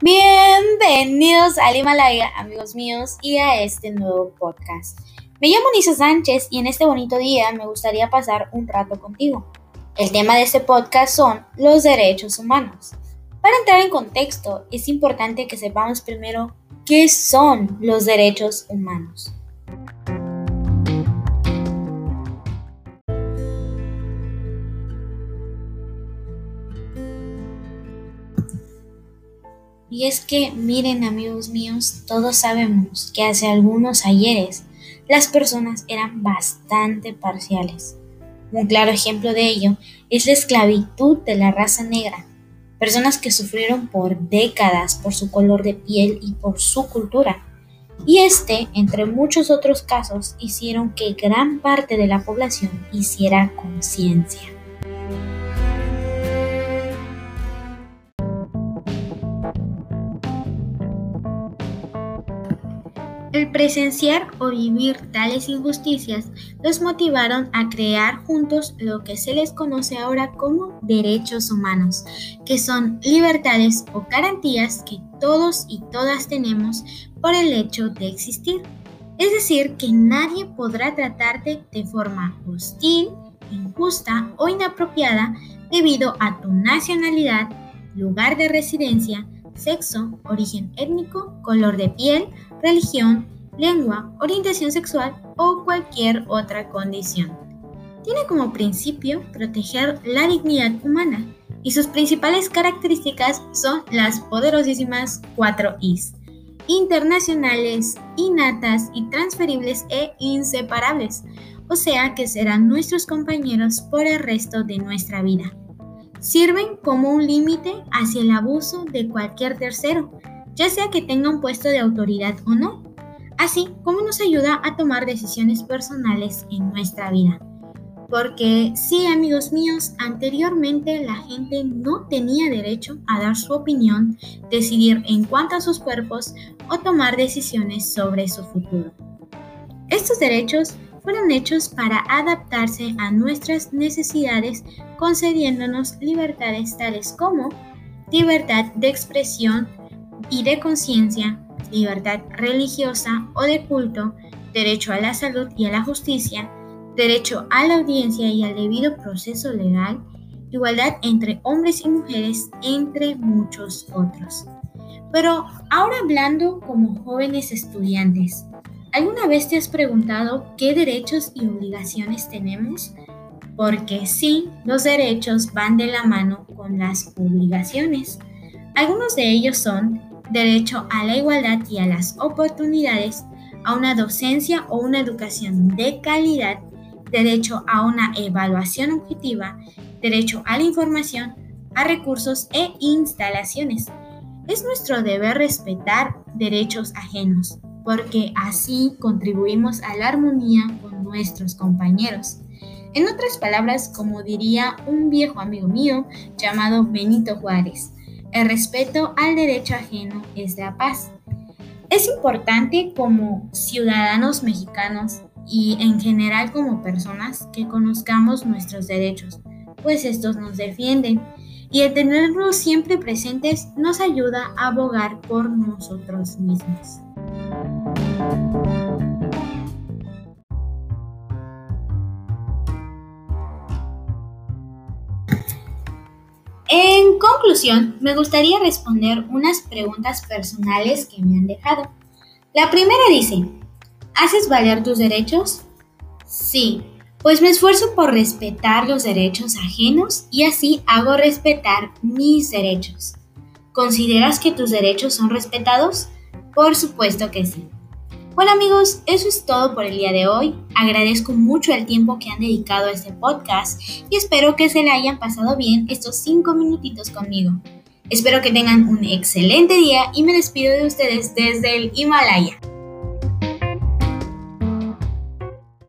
Bienvenidos al Himalaya, amigos míos, y a este nuevo podcast. Me llamo Nisa Sánchez y en este bonito día me gustaría pasar un rato contigo. El tema de este podcast son los derechos humanos. Para entrar en contexto, es importante que sepamos primero qué son los derechos humanos. Y es que, miren amigos míos, todos sabemos que hace algunos ayeres las personas eran bastante parciales. Un claro ejemplo de ello es la esclavitud de la raza negra, personas que sufrieron por décadas por su color de piel y por su cultura. Y entre muchos otros casos, hicieron que gran parte de la población hiciera conciencia. El presenciar o vivir tales injusticias los motivaron a crear juntos lo que se les conoce ahora como derechos humanos, que son libertades o garantías que todos y todas tenemos por el hecho de existir. Es decir, que nadie podrá tratarte de forma hostil, injusta o inapropiada debido a tu nacionalidad, lugar de residencia, sexo, origen étnico, color de piel, religión, lengua, orientación sexual o cualquier otra condición. Tiene como principio proteger la dignidad humana y sus principales características son las poderosísimas 4 Is: internacionales, innatas, intransferibles e inseparables, o sea que serán nuestros compañeros por el resto de nuestra vida. Sirven como un límite hacia el abuso de cualquier tercero, ya sea que tenga un puesto de autoridad o no, así como nos ayuda a tomar decisiones personales en nuestra vida. Porque sí, amigos míos, anteriormente la gente no tenía derecho a dar su opinión, decidir en cuanto a sus cuerpos o tomar decisiones sobre su futuro. Estos derechos fueron hechos para adaptarse a nuestras necesidades, concediéndonos libertades tales como libertad de expresión y de conciencia, libertad religiosa o de culto, derecho a la salud y a la justicia, derecho a la audiencia y al debido proceso legal, igualdad entre hombres y mujeres, entre muchos otros. Pero ahora hablando como jóvenes estudiantes, ¿alguna vez te has preguntado qué derechos y obligaciones tenemos? Porque sí, los derechos van de la mano con las obligaciones. Algunos de ellos son derecho a la igualdad y a las oportunidades, a una docencia o una educación de calidad, derecho a una evaluación objetiva, derecho a la información, a recursos e instalaciones. Es nuestro deber respetar derechos ajenos, porque así contribuimos a la armonía con nuestros compañeros. En otras palabras, como diría un viejo amigo mío llamado Benito Juárez, el respeto al derecho ajeno es la paz. Es importante como ciudadanos mexicanos y en general como personas que conozcamos nuestros derechos, pues estos nos defienden y el tenerlos siempre presentes nos ayuda a abogar por nosotros mismos. En conclusión, me gustaría responder unas preguntas personales que me han dejado. La primera dice: ¿haces valer tus derechos? Sí, pues me esfuerzo por respetar los derechos ajenos y así hago respetar mis derechos. ¿Consideras que tus derechos son respetados? Por supuesto que sí. Bueno amigos, eso es todo por el día de hoy. Agradezco mucho el tiempo que han dedicado a este podcast y espero que se le hayan pasado bien estos 5 minutitos conmigo. Espero que tengan un excelente día y me despido de ustedes desde el Himalaya.